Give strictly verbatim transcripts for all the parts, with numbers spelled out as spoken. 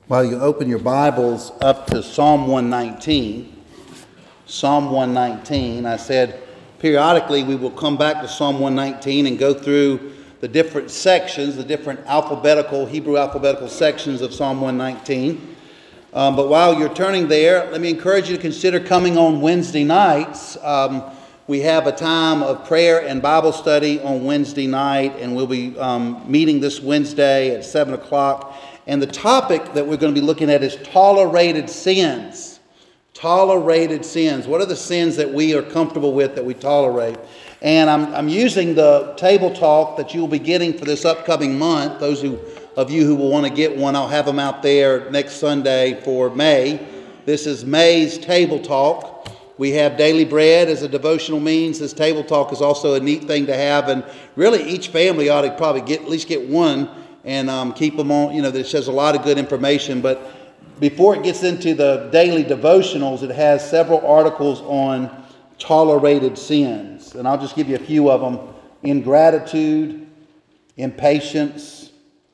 Well, you open your Bibles up to Psalm one nineteen. Psalm one nineteen. I said periodically we will come back to Psalm one nineteen and go through the different sections, the different alphabetical, Hebrew alphabetical sections of Psalm one nineteen. Um, but while you're turning there, let me encourage you to consider coming on Wednesday nights. Um, we have a time of prayer and Bible study on Wednesday night, and we'll be um, meeting this Wednesday at seven o'clock. And the topic that we're going to be looking at is tolerated sins. Tolerated sins. What are the sins that we are comfortable with that we tolerate? And I'm, I'm using the table talk that you'll be getting for this upcoming month. Those who, of you who will want to get one, I'll have them out there next Sunday for May. This is May's table talk. We have Daily Bread as a devotional means. This table talk is also a neat thing to have. And really each family ought to probably get at least get one and um, keep them on. You know, this has a lot of good information. But before it gets into the daily devotionals, it has several articles on tolerated sins. And I'll just give you a few of them. Ingratitude, impatience,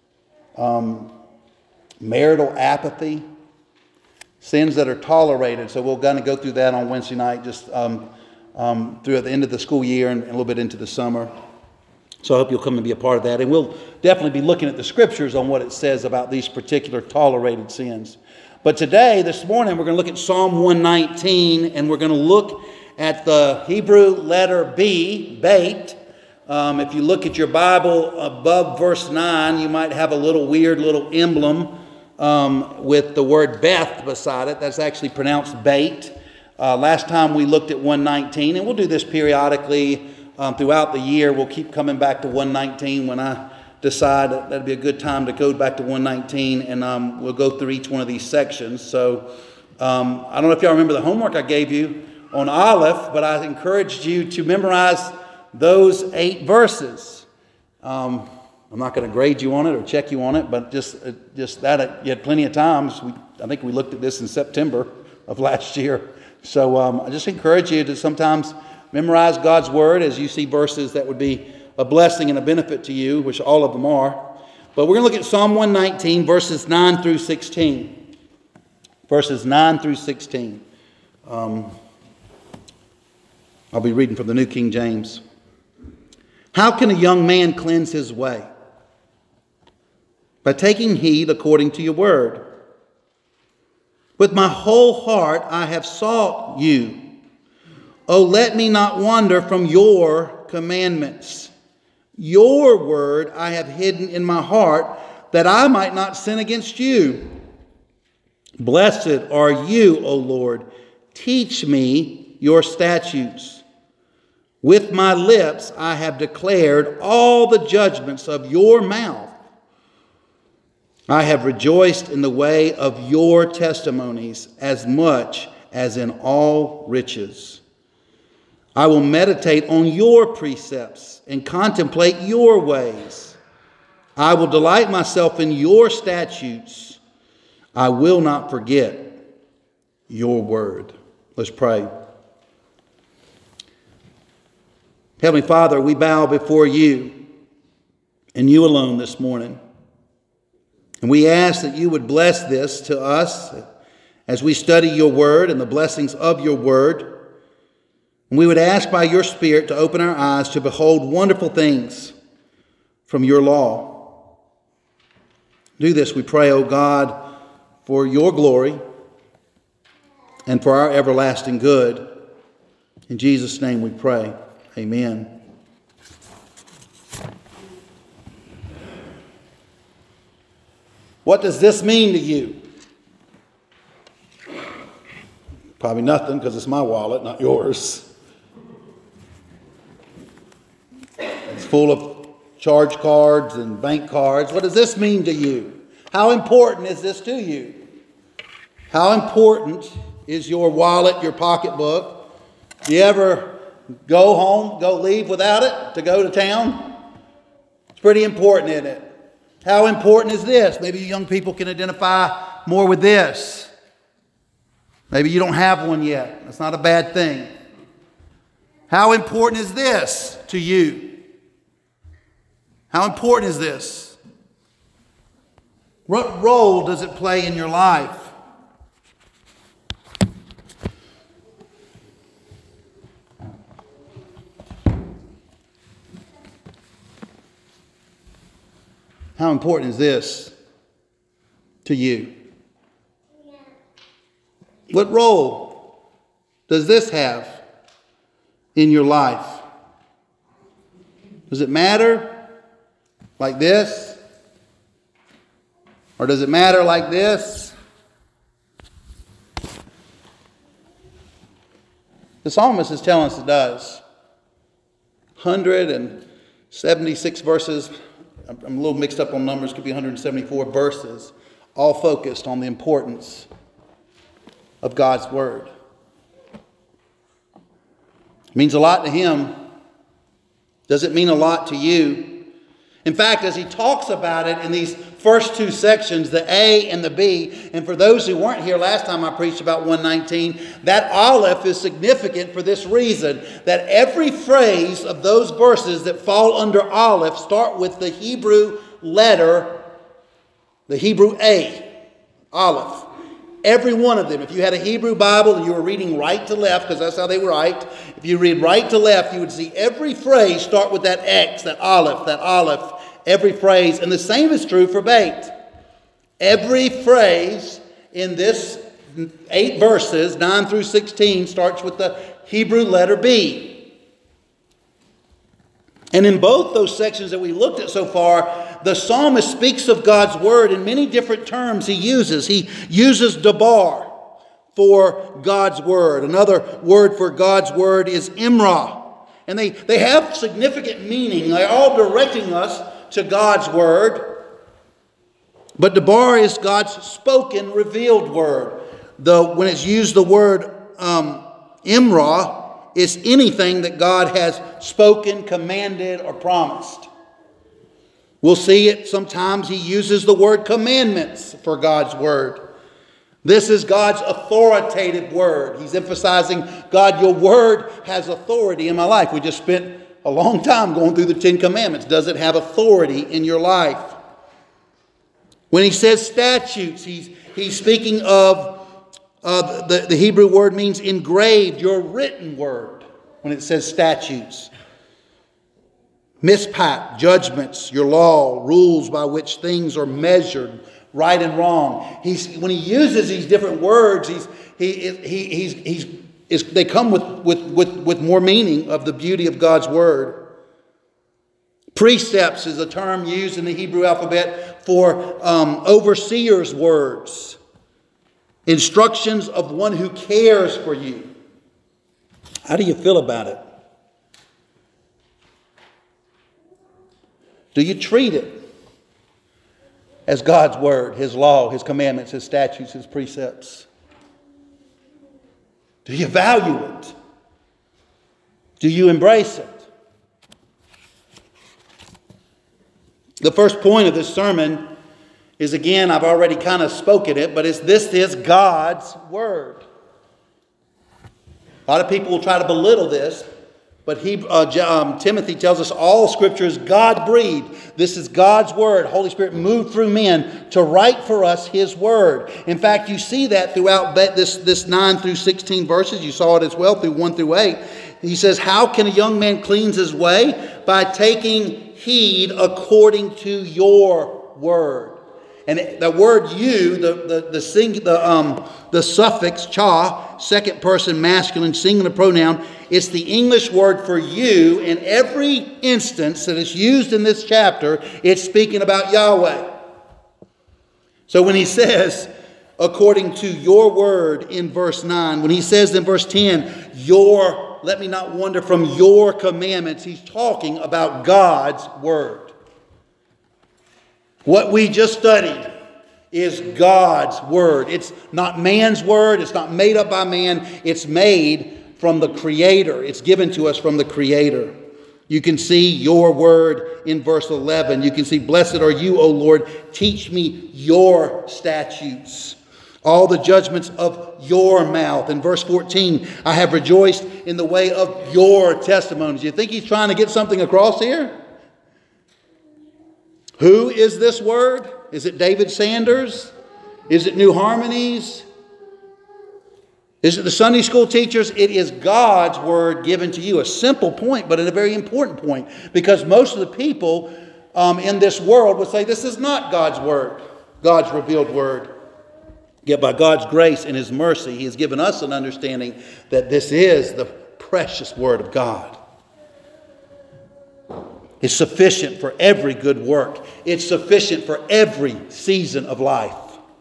um, marital apathy, sins that are tolerated. So we're going to go through that on Wednesday night, just um, um, through at the end of the school year and, and a little bit into the summer. So I hope you'll come and be a part of that. And we'll definitely be looking at the scriptures on what it says about these particular tolerated sins. But today, this morning, we're going to look at Psalm one nineteen, and we're going to look at the Hebrew letter B, Beit. Um, if you look at your Bible above verse nine, you might have a little weird little emblem um, with the word Beth beside it. That's actually pronounced Beit. Uh, last time we looked at one nineteen, and we'll do this periodically um, throughout the year. We'll keep coming back to one nineteen when I decide that that'd be a good time to go back to one nineteen, and um, we'll go through each one of these sections. So um, I don't know if y'all remember the homework I gave you on Aleph, but I encouraged you to memorize those eight verses. Um, I'm not going to grade you on it or check you on it, but just uh, just that uh, you had plenty of times. We, I think we looked at this in September of last year. So um, I just encourage you to sometimes memorize God's Word as you see verses that would be a blessing and a benefit to you, which all of them are. But we're going to look at Psalm one nineteen, verses nine through sixteen. Verses nine through sixteen. Um, I'll be reading from the New King James. How can a young man cleanse his way? By taking heed according to your word. With my whole heart I have sought you. Oh, let me not wander from your commandments. Your word I have hidden in my heart, that I might not sin against you. Blessed are you, O Lord. Teach me your statutes. With my lips I have declared all the judgments of your mouth. I have rejoiced in the way of your testimonies as much as in all riches. I will meditate on your precepts and contemplate your ways. I will delight myself in your statutes. I will not forget your word. Let's pray. Heavenly Father, we bow before you and you alone this morning. And we ask that you would bless this to us as we study your word and the blessings of your word. And we would ask by your Spirit to open our eyes to behold wonderful things from your law. Do this, we pray, O God, for your glory and for our everlasting good. In Jesus' name we pray. Amen. What does this mean to you? Probably nothing, because it's my wallet, not yours. It's full of charge cards and bank cards. What does this mean to you? How important is this to you? How important is your wallet, your pocketbook? Do you ever go home, go leave without it to go to town? It's pretty important, isn't it? How important is this? Maybe you young people can identify more with this. Maybe you don't have one yet. That's not a bad thing. How important is this to you? How important is this? What role does it play in your life? How important is this to you? What role does this have in your life? Does it matter like this? Or does it matter like this? The psalmist is telling us it does. one hundred seventy-six verses. I'm a little mixed up on numbers. Could be one hundred seventy-four verses. All focused on the importance of God's Word. It means a lot to him. Does it mean a lot to you? In fact, as he talks about it in these first two sections, the A and the B, and for those who weren't here last time I preached about one nineteen, that aleph is significant for this reason, that every phrase of those verses that fall under aleph start with the Hebrew letter, the Hebrew A, aleph. Every one of them. If you had a Hebrew Bible and you were reading right to left, because that's how they write, if you read right to left, you would see every phrase start with that X, that aleph, that aleph, every phrase. And the same is true for Beit. Every phrase in this eight verses, nine through sixteen, starts with the Hebrew letter B. And in both those sections that we looked at so far, the psalmist speaks of God's Word in many different terms he uses. He uses dabar for God's Word. Another word for God's Word is imra. And they, they have significant meaning. They're all directing us to God's Word. But dabar is God's spoken, revealed Word. Though when it's used the word um, imra, it's anything that God has spoken, commanded, or promised. We'll see it sometimes he uses the word commandments for God's Word. This is God's authoritative Word. He's emphasizing, God, your Word has authority in my life. We just spent a long time going through the Ten Commandments. Does it have authority in your life? When he says statutes, he's, he's speaking of Uh, the, the Hebrew word means engraved, your written word, when it says statutes. Mishpat, judgments, your law, rules by which things are measured, right and wrong. He's, when he uses these different words, he's, he, he, he's, he's, is, they come with, with, with, with more meaning of the beauty of God's Word. Precepts is a term used in the Hebrew alphabet for um, overseers' words. Instructions of one who cares for you. How do you feel about it? Do you treat it as God's Word, His law, His commandments, His statutes, His precepts? Do you value it? Do you embrace it? The first point of this sermon is, again, I've already kind of spoken it, but it's this is God's Word. A lot of people will try to belittle this, but he, uh, um, Timothy tells us all Scripture is God-breathed. This is God's Word. Holy Spirit moved through men to write for us His Word. In fact, you see that throughout this, this nine through sixteen verses. You saw it as well through one through eight. He says, how can a young man cleanse his way? By taking heed according to your Word. And the word you, the the the, sing, the um the suffix cha, second person masculine singular pronoun, it's the English word for you. In every instance that is used in this chapter, it's speaking about Yahweh. So when he says, according to your word in verse nine, when he says in verse ten, your, let me not wander from your commandments, he's talking about God's Word. What we just studied is God's Word. It's not man's word. It's not made up by man. It's made from the Creator. It's given to us from the Creator. You can see your word in verse eleven. You can see, blessed are you, O Lord. Teach me your statutes. All the judgments of your mouth. In verse fourteen, I have rejoiced in the way of your testimonies. You think he's trying to get something across here? Who is this Word? Is it David Sanders? Is it New Harmonies? Is it the Sunday school teachers? It is God's Word given to you. A simple point, but a very important point. Because most of the people um, in this world would say this is not God's Word, God's revealed Word. Yet by God's grace and His mercy, He has given us an understanding that this is the precious Word of God. It's sufficient for every good work. It's sufficient for every season of life.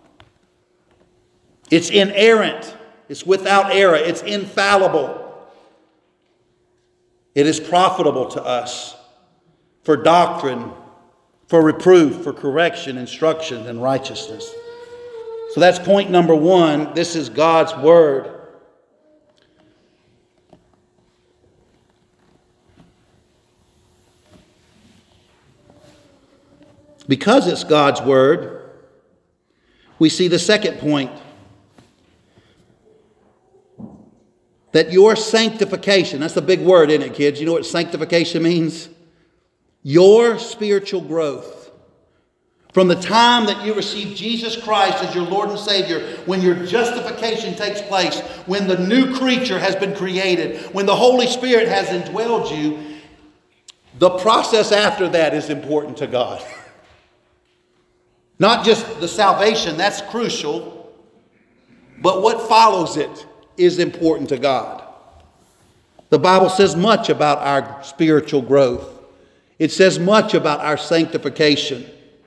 It's inerrant. It's without error. It's infallible. It is profitable to us for doctrine, for reproof, for correction, instruction, and righteousness. So that's point number one. This is God's Word. Because it's God's Word, we see the second point. That your sanctification, that's a big word, isn't it, kids? You know what sanctification means? Your spiritual growth. From the time that you receive Jesus Christ as your Lord and Savior, when your justification takes place, when the new creature has been created, when the Holy Spirit has indwelled you, the process after that is important to God. Not just the salvation, that's crucial, but what follows it is important to God. The Bible says much about our spiritual growth. It says much about our sanctification.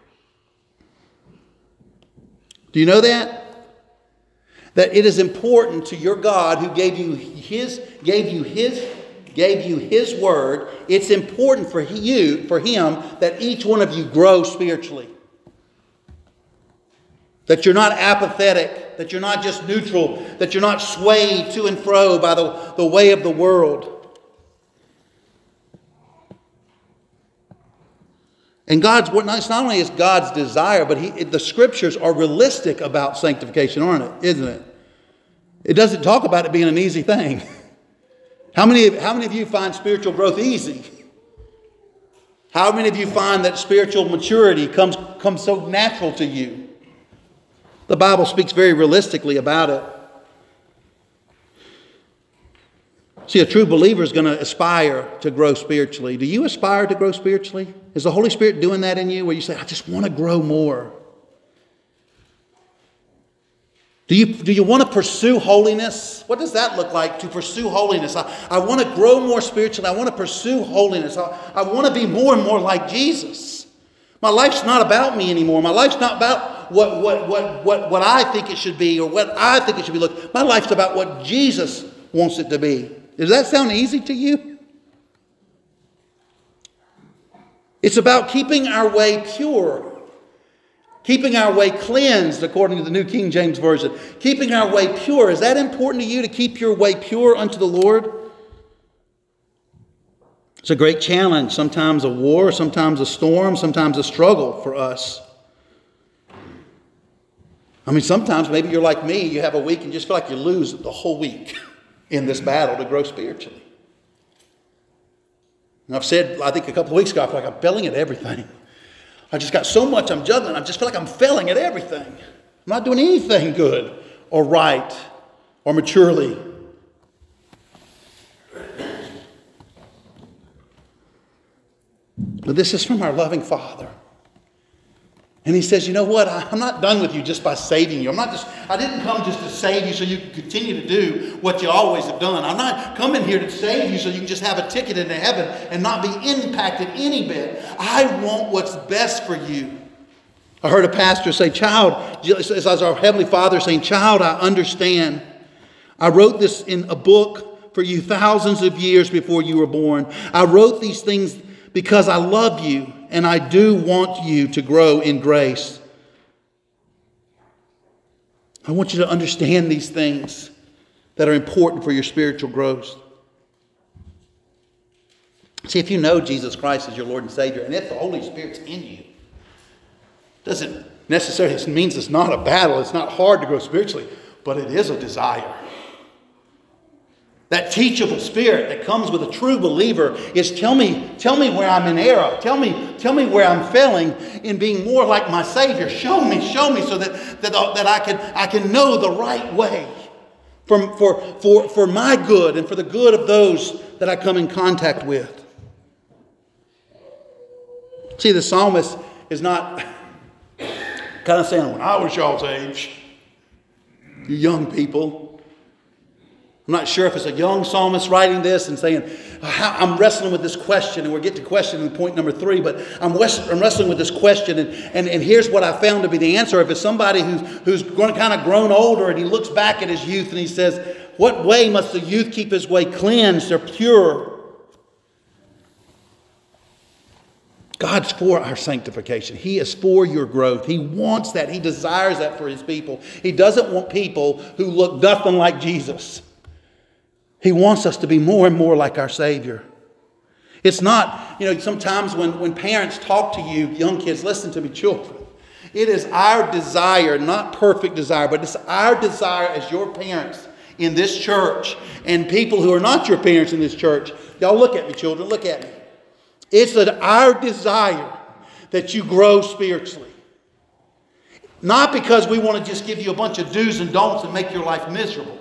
Do you know that? That it is important to your God who gave you His, gave you His, gave you His Word. It's important for you, for Him, that each one of you grow spiritually. That you're not apathetic, that you're not just neutral, that you're not swayed to and fro by the, the way of the world. And God's, it's not only is God's desire, but he, the Scriptures are realistic about sanctification, aren't it? Isn't it? It doesn't talk about it being an easy thing. How many, how many of you find spiritual growth easy? How many of you find that spiritual maturity comes, comes so natural to you? The Bible speaks very realistically about it. See, a true believer is going to aspire to grow spiritually. Do you aspire to grow spiritually? Is the Holy Spirit doing that in you where you say, I just want to grow more? Do you, do you want to pursue holiness? What does that look like to pursue holiness? I, I want to grow more spiritually. I want to pursue holiness. I, I want to be more and more like Jesus. My life's not about me anymore. My life's not about what, what, what, what, what I think it should be or what I think it should be. Look, my life's about what Jesus wants it to be. Does that sound easy to you? It's about keeping our way pure. Keeping our way cleansed, according to the New King James Version. Keeping our way pure. Is that important to you, to keep your way pure unto the Lord? It's a great challenge, sometimes a war, sometimes a storm, sometimes a struggle for us. I mean, sometimes maybe you're like me, you have a week and you just feel like you lose the whole week in this battle to grow spiritually. And I've said, I think a couple of weeks ago, I feel like I'm failing at everything. I just got so much I'm juggling, I just feel like I'm failing at everything. I'm not doing anything good or right or maturely. But this is from our loving Father. And He says, you know what? I'm not done with you just by saving you. I'm not just, I didn't come just to save you so you can continue to do what you always have done. I'm not coming here to save you so you can just have a ticket into heaven and not be impacted any bit. I want what's best for you. I heard a pastor say, child, as our Heavenly Father saying, child, I understand. I wrote this in a book for you thousands of years before you were born. I wrote these things because I love you and I do want you to grow in grace. I want you to understand these things that are important for your spiritual growth. See, if you know Jesus Christ as your Lord and Savior, and if the Holy Spirit's in you, doesn't necessarily it means it's not a battle, it's not hard to grow spiritually, but it is a desire. That teachable spirit that comes with a true believer is tell me, tell me where I'm in error. Tell me, tell me where I'm failing in being more like my Savior. Show me, show me so that, that, that I can, I can know the right way for, for, for, for my good and for the good of those that I come in contact with. See, the psalmist is not kind of saying, when I was y'all's age, you young people. I'm not sure if it's a young psalmist writing this and saying, I'm wrestling with this question, and we'll get to question in point number three, but I'm, I'm wrestling with this question, and, and, and here's what I found to be the answer. If it's somebody who's, who's grown, kind of grown older and he looks back at his youth and he says, what way must the youth keep his way cleansed or pure? God's for our sanctification. He is for your growth. He wants that. He desires that for his people. He doesn't want people who look nothing like Jesus. He wants us to be more and more like our Savior. It's not, you know, sometimes when, when parents talk to you, young kids, listen to me, children. It is our desire, not perfect desire, but it's our desire as your parents in this church and people who are not your parents in this church. Y'all look at me, children, look at me. It's that our desire that you grow spiritually. Not because we want to just give you a bunch of do's and don'ts and make your life miserable.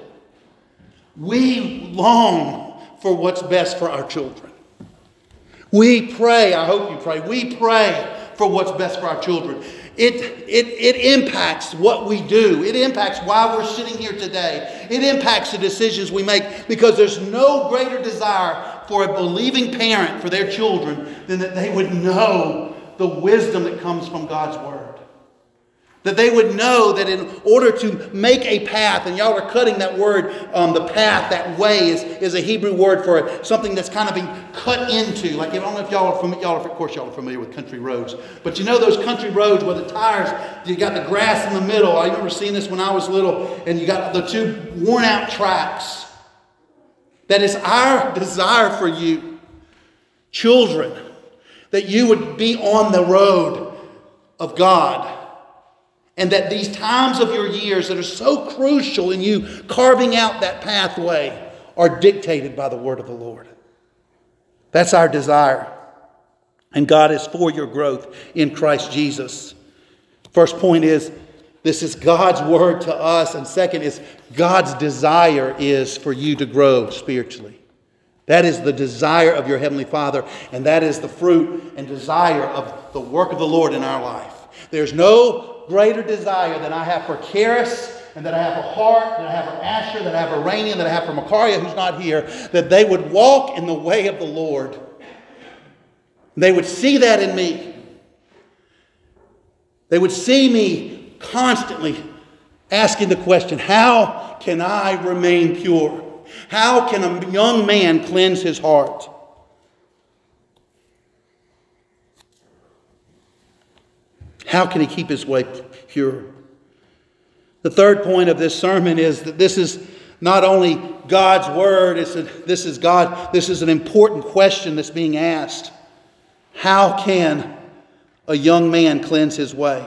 We long for what's best for our children. We pray, I hope you pray, we pray for what's best for our children. It, it, it impacts what we do. It impacts why we're sitting here today. It impacts the decisions we make, because there's no greater desire for a believing parent for their children than that they would know the wisdom that comes from God's Word. That they would know that in order to make a path, and y'all are cutting that word, um, the path, that way is, is a Hebrew word for it, something that's kind of being cut into. Like, I don't know if y'all are familiar, y'all are, of course y'all are familiar with country roads, but you know those country roads where the tires, you got the grass in the middle. I remember seeing this when I was little, and you got the two worn out tracks. That is our desire for you, children, that you would be on the road of God. And that these times of your years that are so crucial in you carving out that pathway are dictated by the word of the Lord. That's our desire. And God is for your growth in Christ Jesus. First point is, this is God's word to us. And second is, God's desire is for you to grow spiritually. That is the desire of your Heavenly Father. And that is the fruit and desire of the work of the Lord in our life. There's no greater desire than I have for Karis, and that I have for Hart, that I have for Asher, that I have for Rainey, and that I have for Makaria, who's not here, that they would walk in the way of the Lord. They would see that in me. They would see me constantly asking the question, how can I remain pure? How can a young man cleanse his heart? How can he keep his way pure? The third point of this sermon is that this is not only God's word, it's a, this is God, this is an important question that's being asked. How can a young man cleanse his way?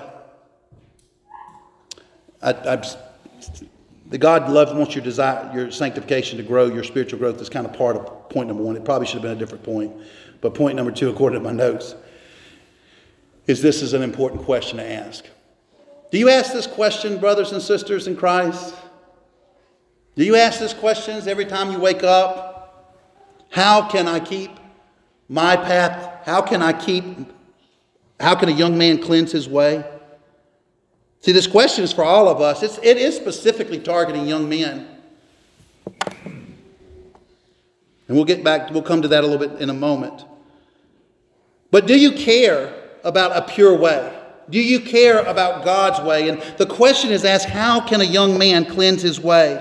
I, I, the God loves wants your desire, your sanctification to grow, your spiritual growth is kind of part of point number one. It probably should have been a different point. But point number two, according to my notes, is this is an important question to ask. Do you ask this question, brothers and sisters in Christ? Do you ask this questions every time you wake up? How can I keep my path? How can I keep, how can a young man cleanse his way? See, this question is for all of us. It's, it is specifically targeting young men. And we'll get back, we'll come to that a little bit in a moment. But do you care about a pure way? Do you care about God's way? And the question is asked, how can a young man cleanse his way?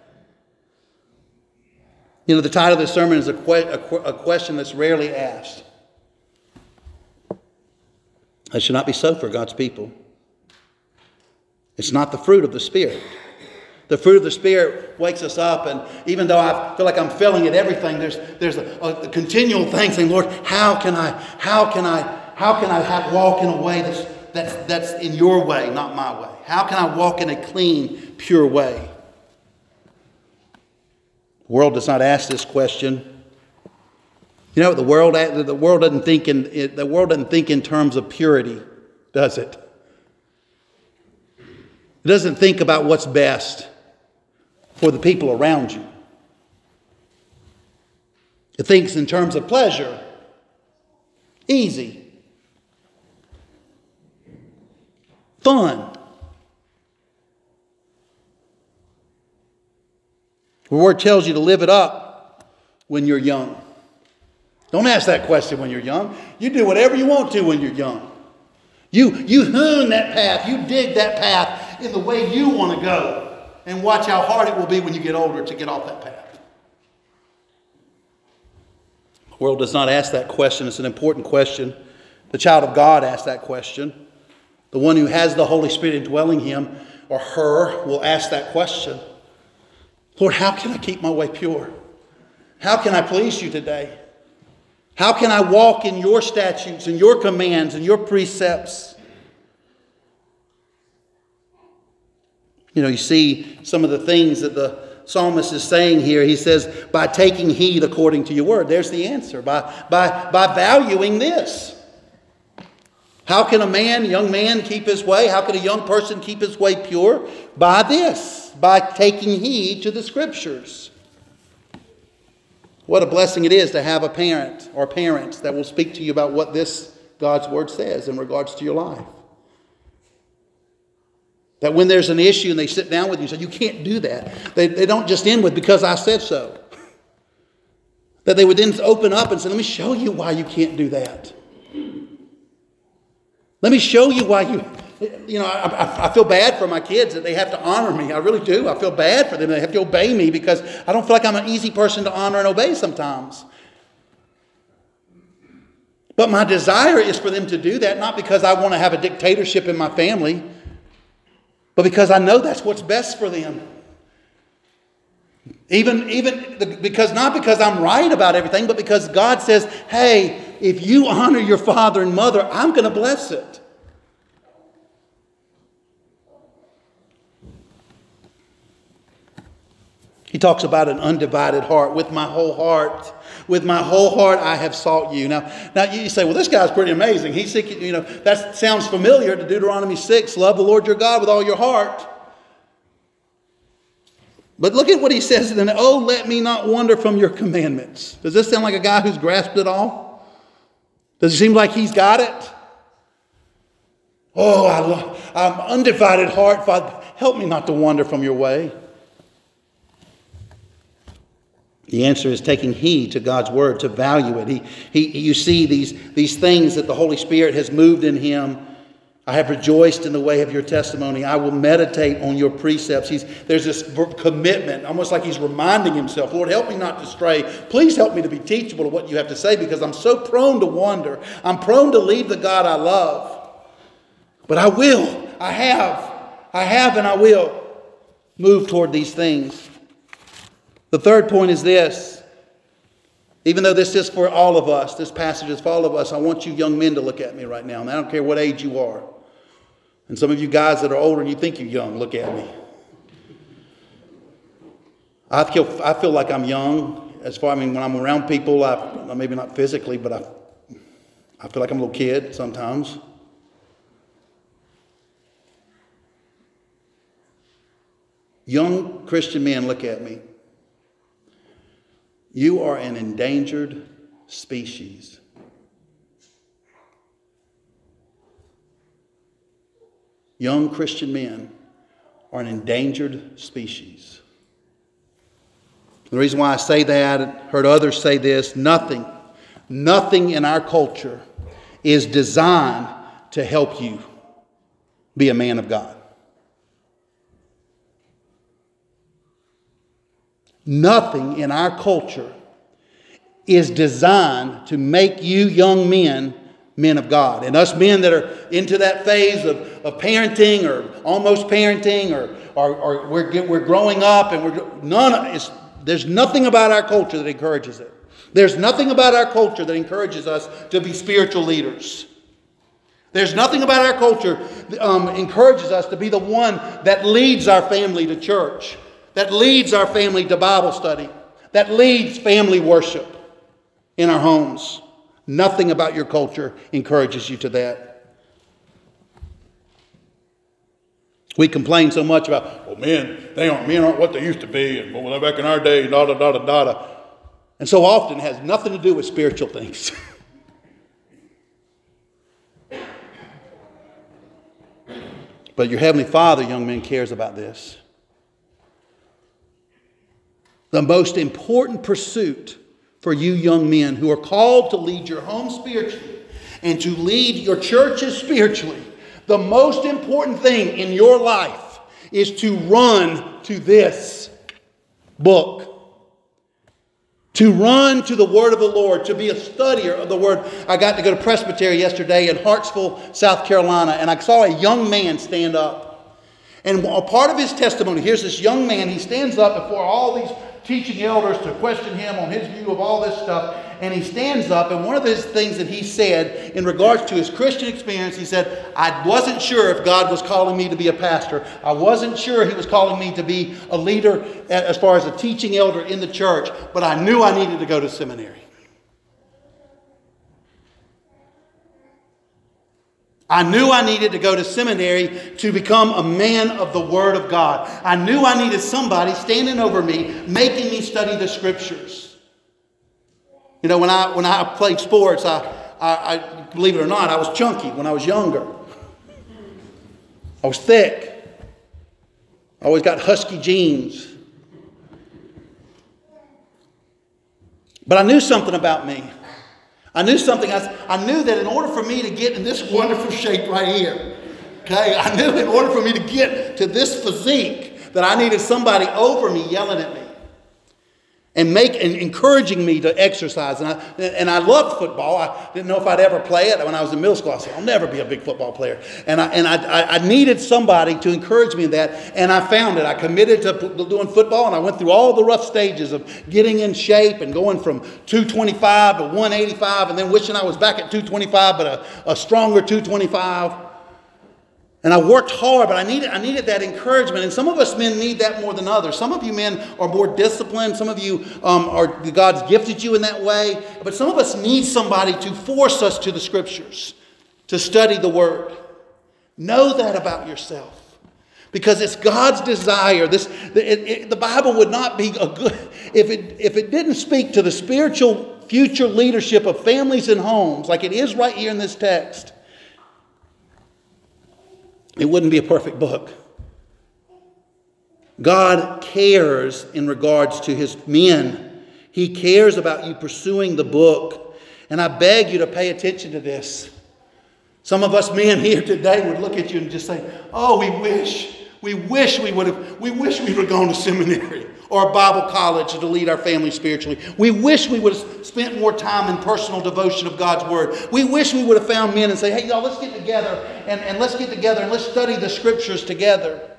You know, the title of this sermon is a, que- a, que- a question that's rarely asked. That should not be so for God's people. It's not the fruit of the Spirit. The fruit of the Spirit wakes us up, and even though I feel like I'm failing at everything, there's there's a, a continual thing saying, Lord, how can I, how can I, how can I have, walk in a way that's that's that's in your way, not my way? How can I walk in a clean, pure way? The world does not ask this question. You know, the world the world doesn't think in the world doesn't think in terms of purity, does it? It doesn't think about what's best for the people around you. It thinks in terms of pleasure, easy, fun. The word tells you to live it up when you're young. Don't ask that question when you're young. You do whatever you want to when you're young. You, you hoon that path. You dig that path in the way you want to go. And watch how hard it will be when you get older to get off that path. The world does not ask that question. It's an important question. The child of God asks that question. The one who has the Holy Spirit indwelling him or her will ask that question. Lord, how can I keep my way pure? How can I please you today? How can I walk in your statutes and your commands and your precepts? You know, you see some of the things that the psalmist is saying here. He says, by taking heed according to your word. There's the answer. By, by, by valuing this. How can a man, young man, keep his way? How can a young person keep his way pure? By this. By taking heed to the Scriptures. What a blessing it is to have a parent or parents that will speak to you about what this God's Word says in regards to your life. That when there's an issue and they sit down with you and say, you can't do that. They, they don't just end with, because I said so. That they would then open up and say, let me show you why you can't do that. Let me show you why you... You know, I, I feel bad for my kids that they have to honor me. I really do. I feel bad for them. They have to obey me because I don't feel like I'm an easy person to honor and obey sometimes. But my desire is for them to do that, not because I want to have a dictatorship in my family, but because I know that's what's best for them. Even, even the, because not because I'm right about everything, but because God says, hey, if you honor your father and mother, I'm going to bless it. He talks about an undivided heart. With my whole heart, with my whole heart, I have sought you. Now, now you say, well, this guy's pretty amazing. He's seeking, you know, that sounds familiar to Deuteronomy six. Love the Lord your God with all your heart. But look at what he says then. Oh, let me not wander from your commandments. Does this sound like a guy who's grasped it all? Does it seem like he's got it? Oh, I love, I'm undivided heart. Father, help me not to wander from your way. The answer is taking heed to God's word, to value it. He, he, you see these, these things that the Holy Spirit has moved in him. I have rejoiced in the way of your testimony. I will meditate on your precepts. He's, there's this commitment, almost like he's reminding himself, Lord, help me not to stray. Please help me to be teachable to what you have to say, because I'm so prone to wander. I'm prone to leave the God I love. But I will. I have. I have and I will move toward these things. The third point is this. Even though this is for all of us, this passage is for all of us, I want you young men to look at me right now. And I don't care what age you are. And some of you guys that are older and you think you're young, look at me. I feel, I feel like I'm young. As far, I mean, when I'm around people, I, maybe not physically, but I, I feel like I'm a little kid sometimes. Young Christian men, look at me. You are an endangered species. Young Christian men are an endangered species. The reason why I say that, I've heard others say this, nothing, nothing in our culture is designed to help you be a man of God. Nothing in our culture is designed to make you young men, men of God. And us men that are into that phase of, of parenting or almost parenting or, or, or we're, we're growing up and we're none of it's, there's nothing about our culture that encourages it. There's nothing about our culture that encourages us to be spiritual leaders. There's nothing about our culture that um, encourages us to be the one that leads our family to church. That leads our family to Bible study. that leads family worship in our homes. Nothing about your culture encourages you to that. We complain so much about, well, men, they aren't, men aren't what they used to be, and well, back in our day, da da da da da. And so often it has nothing to do with spiritual things. But your Heavenly Father, young men, cares about this. The most important pursuit for you young men who are called to lead your home spiritually and to lead your churches spiritually, the most important thing in your life is to run to this book. To run to the Word of the Lord, to be a studier of the Word. I got to go to Presbytery yesterday in Hartsville, South Carolina, and I saw a young man stand up. And a part of his testimony, here's this young man, he stands up before all these teaching elders to question him on his view of all this stuff. And he stands up, and one of his things that he said in regards to his Christian experience, he said, I wasn't sure if God was calling me to be a pastor. I wasn't sure he was calling me to be a leader as far as a teaching elder in the church, but I knew I needed to go to seminary. I knew I needed to go to seminary to become a man of the Word of God. I knew I needed somebody standing over me, making me study the Scriptures. You know, when I when I played sports, I, I, I believe it or not, I was chunky when I was younger. I was thick. I always got husky jeans. But I knew something about me. I knew something. I, I knew that in order for me to get in this wonderful shape right here, okay, I knew in order for me to get to this physique that I needed somebody over me yelling at me. And make and encouraging me to exercise. And I, and I loved football. I didn't know if I'd ever play it. When I was in middle school, I said, I'll never be a big football player. And I and I, I needed somebody to encourage me in that. And I found it. I committed to doing football, and I went through all the rough stages of getting in shape and going from two twenty-five to one eighty-five, and then wishing I was back at two twenty-five, but a, a stronger two twenty-five. And I worked hard, but I needed, I needed that encouragement. And some of us men need that more than others. Some of you men are more disciplined. Some of you um, are God's gifted you in that way. But some of us need somebody to force us to the Scriptures, to study the Word. Know that about yourself. Because it's God's desire. This it, it, the Bible would not be a good if it if it didn't speak to the spiritual future leadership of families and homes like it is right here in this text. It wouldn't be a perfect book. God cares in regards to His men. He cares about you pursuing the book. And I beg you to pay attention to this. Some of us men here today would look at you and just say, oh, we wish, we wish we would have, we wish we would have gone to seminary or a Bible college to lead our family spiritually. We wish we would have spent more time in personal devotion of God's Word. We wish we would have found men and say, hey, y'all, let's get together and, and let's get together and let's study the Scriptures together.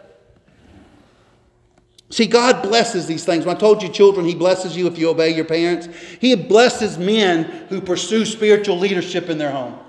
See, God blesses these things. When I told you children, He blesses you if you obey your parents. He blesses men who pursue spiritual leadership in their home.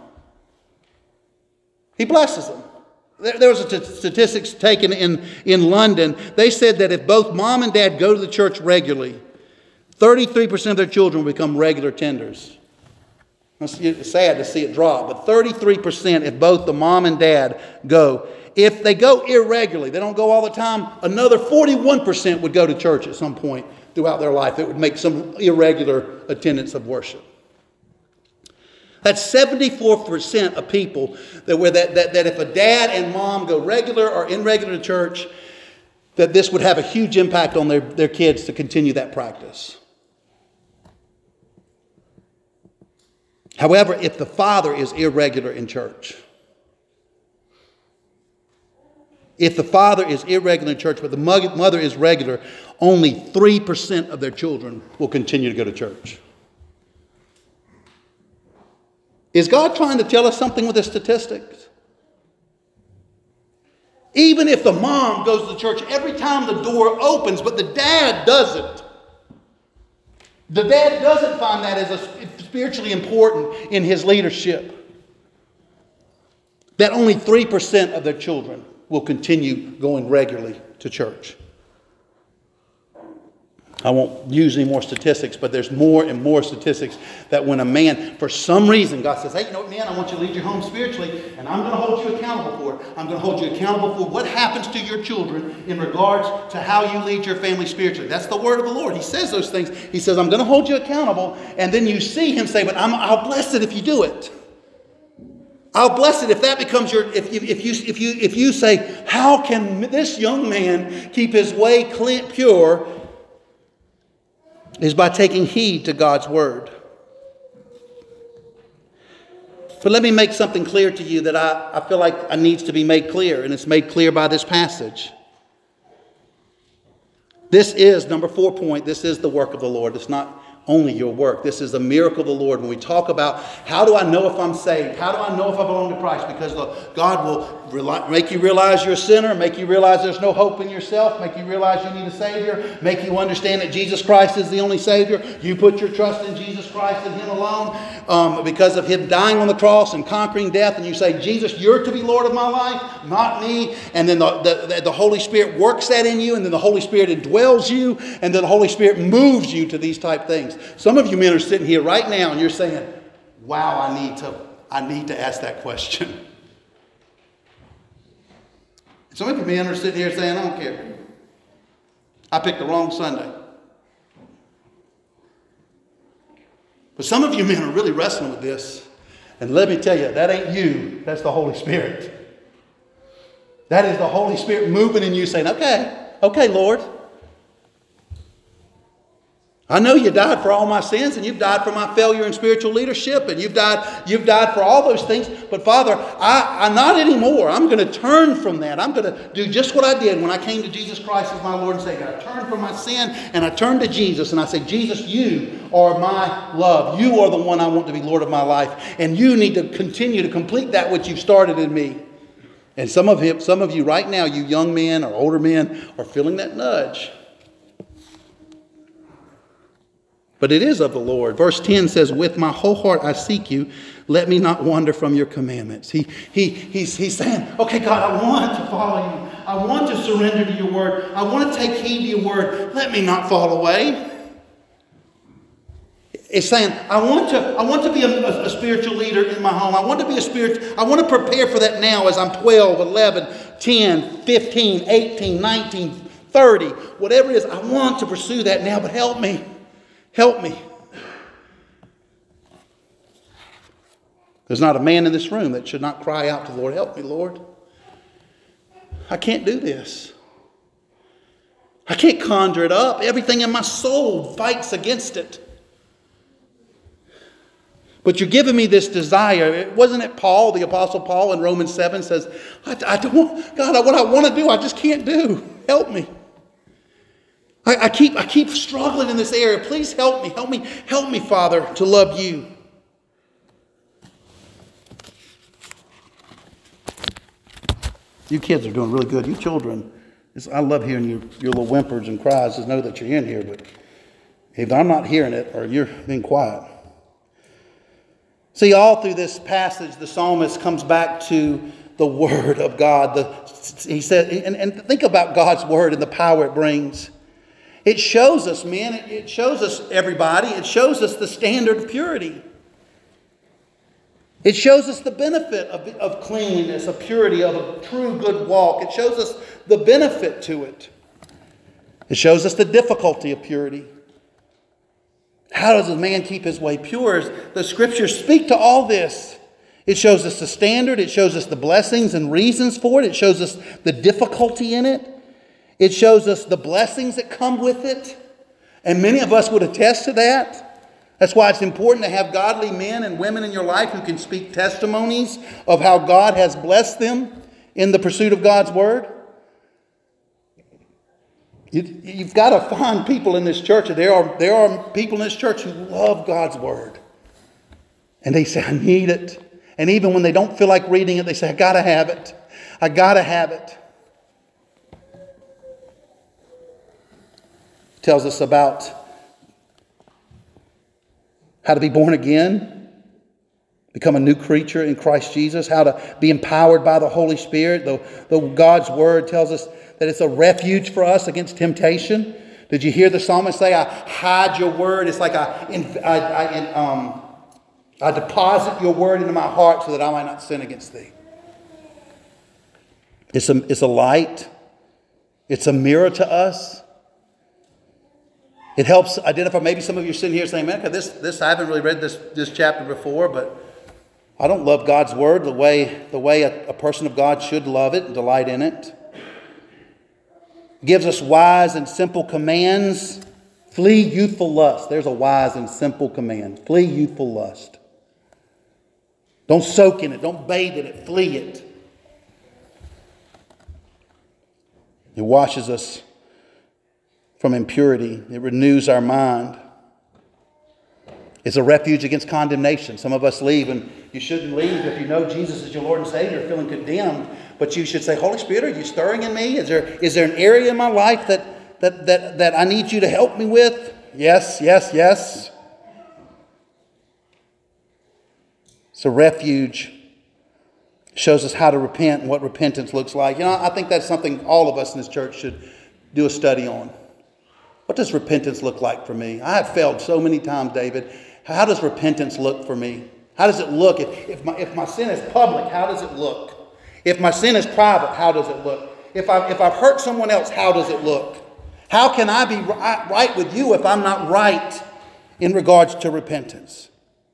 He blesses them. There was a t- statistics taken in, in London. They said that if both mom and dad go to the church regularly, thirty-three percent of their children will become regular tenders. It's sad to see it drop, but thirty-three percent if both the mom and dad go. If they go irregularly, they don't go all the time, another forty-one percent would go to church at some point throughout their life. It would make some irregular attendance of worship. That's seventy-four percent of people that, were that, that, that if a dad and mom go regular or irregular to church, that this would have a huge impact on their, their kids to continue that practice. However, if the father is irregular in church, if the father is irregular in church, but the mother is regular, only three percent of their children will continue to go to church. Is God trying to tell us something with the statistics? Even if the mom goes to the church every time the door opens, but the dad doesn't. The dad doesn't find that as a spiritually important in his leadership. That only three percent of their children will continue going regularly to church. I won't use any more statistics, but there's more and more statistics that when a man, for some reason, God says, hey, you know what, man, I want you to lead your home spiritually, and I'm going to hold you accountable for it. I'm going to hold you accountable for what happens to your children in regards to how you lead your family spiritually. That's the word of the Lord. He says those things. He says, I'm going to hold you accountable, and then you see him say, but I'm, I'll bless it if you do it. I'll bless it if that becomes your, if you, if you, if you, if you say, how can this young man keep his way clean, pure, is by taking heed to God's word. But let me make something clear to you that I, I feel like it needs to be made clear, and it's made clear by this passage. This is, number four point, this is the work of the Lord. It's not only your work. This is the miracle of the Lord. When we talk about how do I know if I'm saved? How do I know if I belong to Christ? Because God will make you realize you're a sinner, make you realize there's no hope in yourself, make you realize you need a Savior, make you understand that Jesus Christ is the only Savior. You put your trust in Jesus Christ and Him alone um, because of Him dying on the cross and conquering death. And you say, Jesus, you're to be Lord of my life, not me. And then the, the, the Holy Spirit works that in you, and then the Holy Spirit indwells you, and then the Holy Spirit moves you to these type things. Some of you men are sitting here right now and you're saying, wow, I need to, I need to ask that question. Some of you men are sitting here saying, I don't care. I picked the wrong Sunday. But some of you men are really wrestling with this. And let me tell you, that ain't you. That's the Holy Spirit. That is the Holy Spirit moving in you saying, okay, okay, Lord. I know you died for all my sins, and you've died for my failure in spiritual leadership, and you've died, you've died for all those things. But Father, I, I not anymore. I'm going to turn from that. I'm going to do just what I did when I came to Jesus Christ as my Lord and Savior. I turned from my sin, and I turned to Jesus, and I say, Jesus, you are my love. You are the one I want to be Lord of my life, and you need to continue to complete that which you've started in me. And some of him, some of you right now, you young men or older men, are feeling that nudge. But it is of the Lord. Verse ten says, with my whole heart I seek you. Let me not wander from your commandments. He, he, he's, he's saying, okay, God, I want to follow you. I want to surrender to your word. I want to take heed to your word. Let me not fall away. It's saying, I want to, I want to be a, a, a spiritual leader in my home. I want to be a spirit. I want to prepare for that now as I'm twelve, eleven, ten, fifteen, eighteen, nineteen, thirty, whatever it is. I want to pursue that now, but help me. Help me. There's not a man in this room that should not cry out to the Lord, help me, Lord. I can't do this. I can't conjure it up. Everything in my soul fights against it. But you're giving me this desire. Wasn't it Paul, the Apostle Paul in Romans seven says, I, I don't want, God, what I want to do, I just can't do. Help me. I, I keep I keep struggling in this area. Please help me. Help me. Help me, Father, to love you. You kids are doing really good. You children, I love hearing your, your little whimpers and cries. Just know that you're in here. But if I'm not hearing it or you're being quiet. See, all through this passage, the psalmist comes back to the Word of God. The, he said, and, and think about God's Word and the power it brings. It shows us, man, it shows us, everybody, it shows us the standard of purity. It shows us the benefit of, of cleanliness, of purity, of a true good walk. It shows us the benefit to it. It shows us the difficulty of purity. How does a man keep his way pure? The Scriptures speak to all this. It shows us the standard. It shows us the blessings and reasons for it. It shows us the difficulty in it. It shows us the blessings that come with it. And many of us would attest to that. That's why it's important to have godly men and women in your life who can speak testimonies of how God has blessed them in the pursuit of God's Word. You, you've got to find people in this church. There are, there are people in this church who love God's Word. And they say, I need it. And even when they don't feel like reading it, they say, I got to have it. I got to have it. Tells us about how to be born again, become a new creature in Christ Jesus, how to be empowered by the Holy Spirit. The, the God's Word tells us that it's a refuge for us against temptation, Did you hear the psalmist say, I hide your word? It's like I, I, I, um, I deposit your word into my heart so that I might not sin against thee. It's a, it's a light. It's a mirror to us. It helps identify. Maybe some of you are sitting here saying, man, this, this I haven't really read this, this chapter before, but I don't love God's word the way, the way a, a person of God should love it and delight in it. It gives us wise and simple commands. Flee youthful lust. There's a wise and simple command. Flee youthful lust. Don't soak in it. Don't bathe in it. Flee it. It washes us from impurity. It renews our mind. It's a refuge against condemnation. Some of us leave, and you shouldn't leave if you know Jesus is your Lord and Savior, feeling condemned. But you should say, Holy Spirit, are you stirring in me? Is there, is there an area in my life that, that, that, that I need you to help me with? Yes, yes, yes. It's a refuge. Shows us how to repent and what repentance looks like. You know, I think that's something all of us in this church should do a study on. What does repentance look like for me? I have failed so many times, David. How does repentance look for me? How does it look? If, if, my, if my sin is public, how does it look? If my sin is private, how does it look? If, I, if I've hurt someone else, how does it look? How can I be right, right with you if I'm not right in regards to repentance?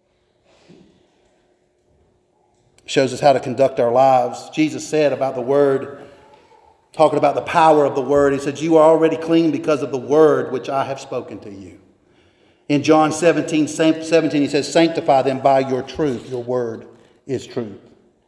Shows us how to conduct our lives. Jesus said about the word, talking about the power of the word, he said, you are already clean because of the word which I have spoken to you. In John seventeen, seventeen, he says, sanctify them by your truth. Your word is truth.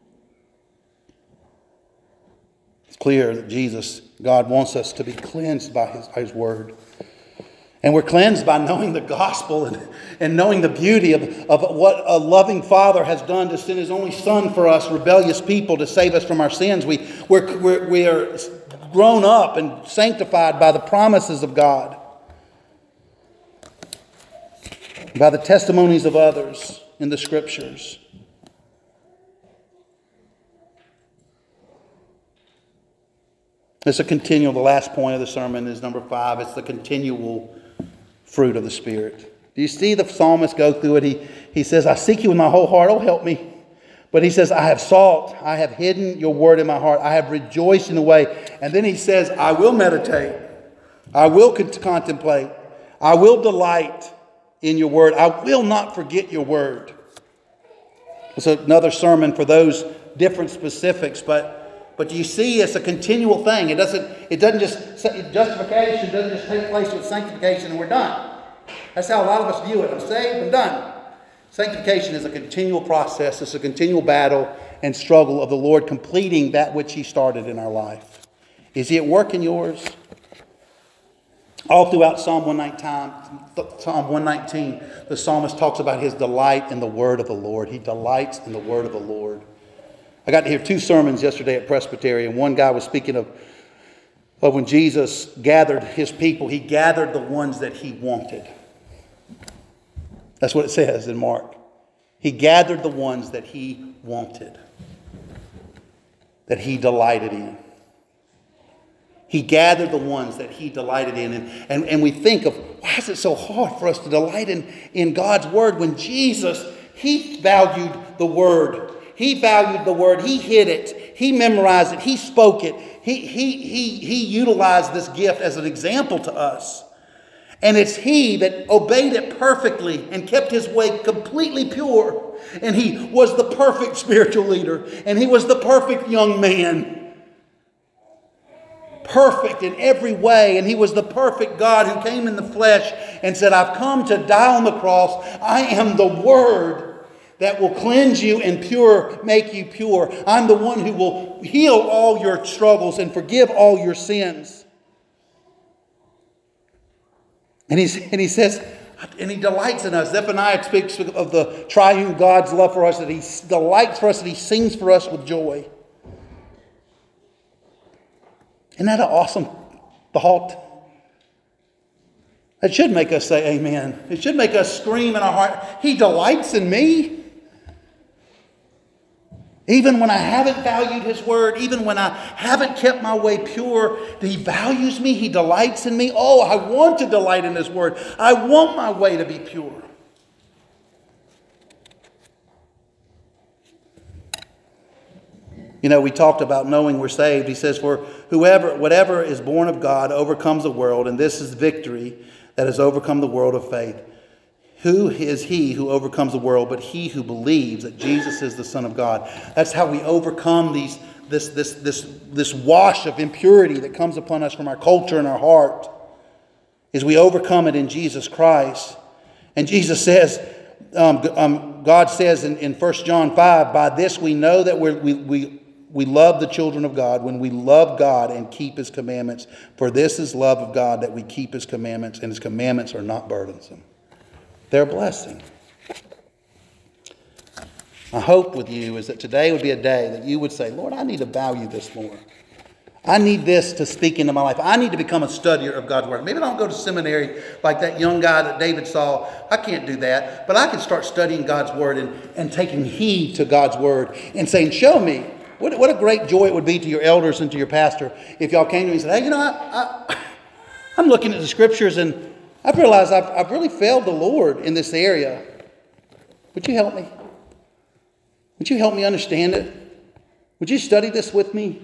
It's clear that Jesus, God wants us to be cleansed by his, his word. And we're cleansed by knowing the gospel and, and knowing the beauty of, of what a loving Father has done to send his only Son for us, rebellious people, to save us from our sins. We, we're, we're, we are grown up and sanctified by the promises of God, by the testimonies of others in the Scriptures. It's a continual, the last point of the sermon is number five. It's the continual fruit of the Spirit. Do you see the psalmist go through it? He, he says, I seek you with my whole heart. Oh, help me. But he says, I have sought. I have hidden your word in my heart. I have rejoiced in the way. And then he says, I will meditate. I will contemplate. I will delight in your word. I will not forget your word. It's another sermon for those different specifics, but But you see, it's a continual thing. It doesn't, it doesn't just, justification doesn't just take place with sanctification and we're done. That's how a lot of us view it. I'm saved, I'm done. Sanctification is a continual process. It's a continual battle and struggle of the Lord completing that which he started in our life. Is he at work in yours? All throughout Psalm one nineteen, Psalm one nineteen, the psalmist talks about his delight in the word of the Lord. He delights in the word of the Lord. I got to hear two sermons yesterday at Presbytery, and one guy was speaking of, of when Jesus gathered his people, he gathered the ones that he wanted. That's what it says in Mark. He gathered the ones that he wanted, that he delighted in. He gathered the ones that he delighted in. And, and, and we think of, why is it so hard for us to delight in, in God's word when Jesus, he valued the word. He valued the word. He hid it. He memorized it. He spoke it. He, he, he, he utilized this gift as an example to us. And it's he that obeyed it perfectly and kept his way completely pure. And he was the perfect spiritual leader. And he was the perfect young man. Perfect in every way. And he was the perfect God who came in the flesh and said, I've come to die on the cross. I am the Word that will cleanse you and pure, make you pure. I'm the one who will heal all your struggles and forgive all your sins. And, he's, and he says, and he delights in us. Zephaniah speaks of the triune God's love for us, that he delights for us, that he sings for us with joy. Isn't that an awesome thought? It should make us say amen. It should make us scream in our heart, he delights in me. Even when I haven't valued His Word, even when I haven't kept my way pure, He values me, He delights in me. Oh, I want to delight in His Word. I want my way to be pure. You know, we talked about knowing we're saved. He says, for whoever, whatever is born of God overcomes the world, and this is victory that has overcome the world of faith. Who is he who overcomes the world but he who believes that Jesus is the Son of God? That's how we overcome these, this, this, this, this wash of impurity that comes upon us from our culture and our heart, is we overcome it in Jesus Christ. And Jesus says, um, um, God says in, in First John five, by this we know that we're, we, we, we love the children of God, when we love God and keep His commandments. For this is love of God, that we keep His commandments, and His commandments are not burdensome. They're a blessing. My hope with you is that today would be a day that you would say, Lord, I need to value this more. I need this to speak into my life. I need to become a studier of God's Word. Maybe I don't go to seminary like that young guy that David saw. I can't do that. But I can start studying God's Word and, and taking heed to God's Word and saying, show me. What, what a great joy it would be to your elders and to your pastor if y'all came to me and said, hey, you know, I, I, I'm looking at the Scriptures and I've realized I've, I've really failed the Lord in this area. Would you help me? Would you help me understand it? Would you study this with me?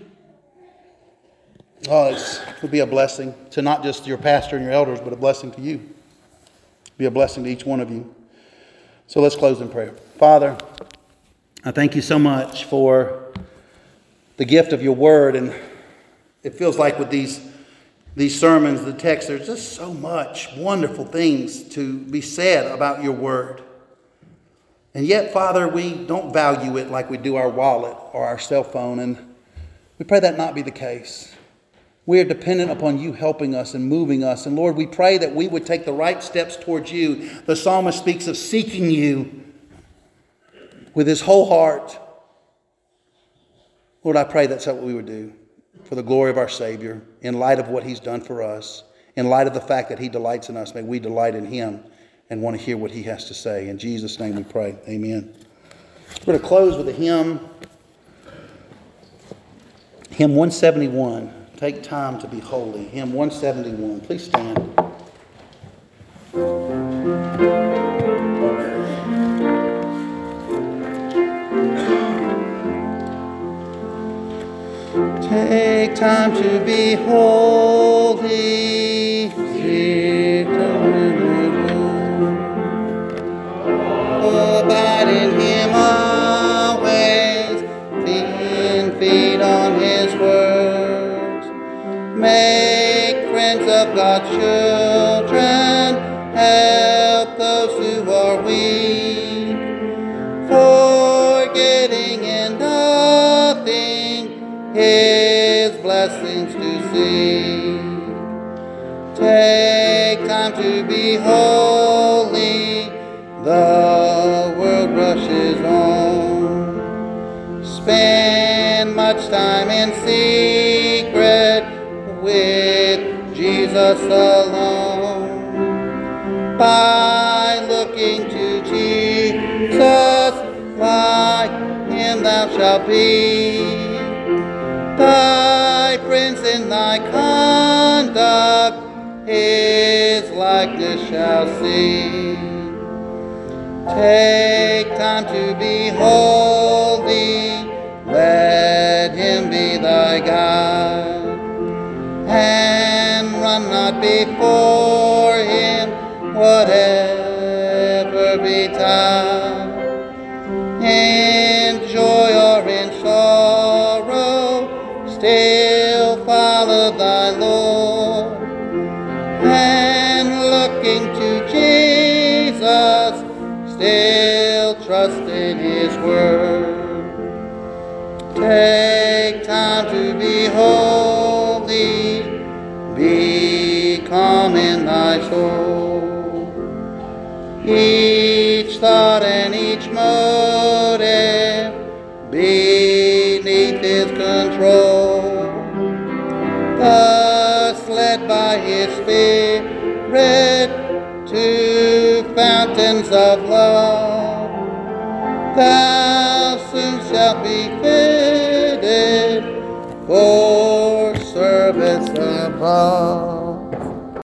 Oh, it's, it would be a blessing to not just your pastor and your elders, but a blessing to you. Be a blessing to each one of you. So let's close in prayer. Father, I thank you so much for the gift of your Word. And it feels like with these, these sermons, the text, there's just so much wonderful things to be said about your Word. And yet, Father, we don't value it like we do our wallet or our cell phone. And we pray that not be the case. We are dependent upon you helping us and moving us. And Lord, we pray that we would take the right steps towards you. The psalmist speaks of seeking you with his whole heart. Lord, I pray that's what we would do for the glory of our Savior, in light of what He's done for us, in light of the fact that He delights in us. May we delight in Him and want to hear what He has to say. In Jesus' name we pray. Amen. We're going to close with a hymn. Hymn one seventy-one. Take time to be holy. Hymn one seventy-one. Please stand. Take time to be holy. Seek the Lord. Abide in Him always. Feed, feed on His words. Make friends of God's children. Help those who are weak. Forgetting in nothing His blessings to see. Take time to be holy. The world rushes on. Spend much time in secret with Jesus alone. By looking to Jesus, like Him thou shalt be. Thy prince in thy conduct His likeness shall see. Take time to be holy. Let Him be thy guide. And run not before Him, whatever betide. In joy or in sorrow, still follow thy Lord, and looking to Jesus, still trust in His word. Take time to be holy, be calm in thy soul. Each thought and each motive beneath His control. Thus led by His Spirit to fountains of love, thou thou soon shalt be fitted for service above.